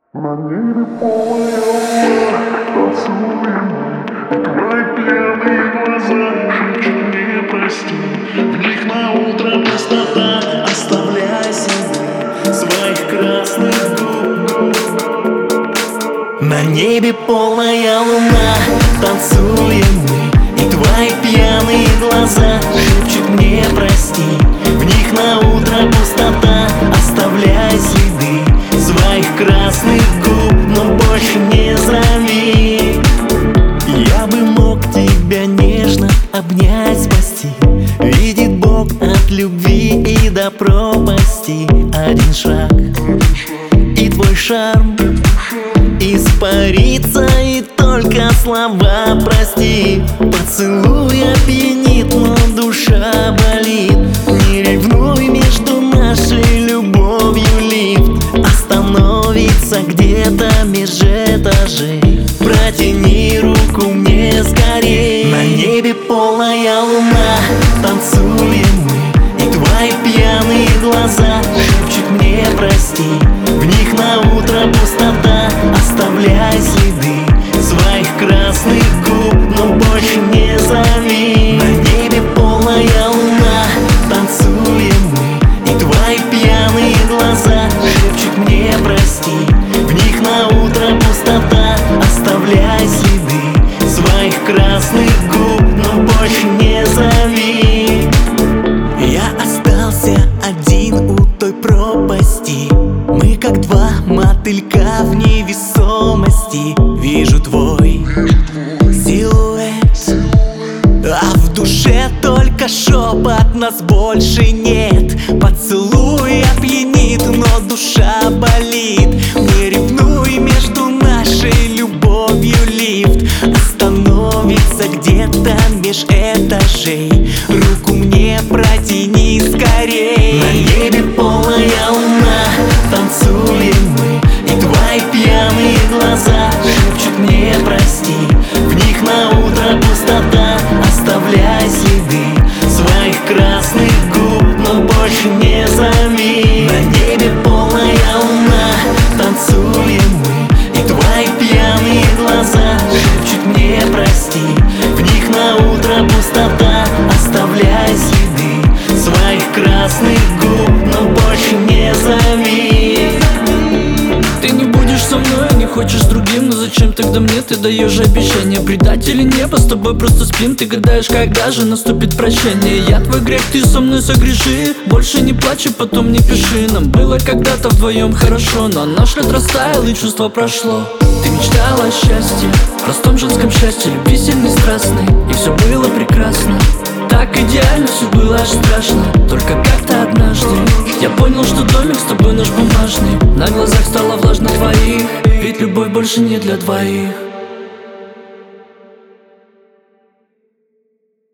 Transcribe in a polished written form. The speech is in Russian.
На небе полная луна, поцелуем мы, и твои пьяные глаза шепчут мне прости. В них на утро пустота, оставляя следы своих красных губ. На небе полная луна, танцуем мы, и твои пьяные глаза шепчут мне прости. В них на утро пустота, оставляя следы своих красных губ, но больше не зови. Я бы мог тебя нежно обнять, спасти. Видит Бог от любви и до пропасти. Один шаг, и твой шарм испарится, и только слова прости. Поцелуй опьянит, но душа болит. Не ревнуй, между нашей любовью лифт остановится где-то меж этажей. Протяни руку мне скорей. На небе полная луна, танцуем мы, и твои пьяные глаза шепчут мне прости. В них на утро пустота, оставляя следы своих красных губ, но больше не зови. На небе полная луна, танцуем мы, и твои пьяные глаза шепчут мне прости. В них на утро пустота, оставляя следы своих красных губ, но больше не зови. Я остался один у той пропасти. Мы как два мотылька в невесомости. Вижу твой силуэт, а в душе только шепот, нас больше нет. Поцелуй опьянит, но душа болит. Не ревнуй, между нашей любовью лифт остановится где-то меж этажей. Руку мне протяни скорей. На небе полная луна, танцуем мы, и твои пьяные глаза шепчут мне прости. В них на утро пустота, оставляя следы своих красных губ, но больше не зови. На небе полная луна, танцуем мы, и твои пьяные глаза шепчут мне прости. В них на утро пустота, оставляя следы своих красных губ, но больше не зови. Ты не будешь со мной, не хочешь с другим, но зачем тогда мне ты даешь обещание? Предатели небо, с тобой просто спим. Ты гадаешь, когда же наступит прощение. Я твой грех, ты со мной согреши. Больше не плачь и потом не пиши. Нам было когда-то вдвоем хорошо, но наш лед растаял и чувство прошло. Ты мечтала о счастье, простом женском счастье, любви сильной, страстной, и все было прекрасно. Так идеально, все было аж страшно. Только как-то однажды я понял, что домик с тобой наш бумажный. На глазах стало влажно твоих, ведь любовь больше не для двоих.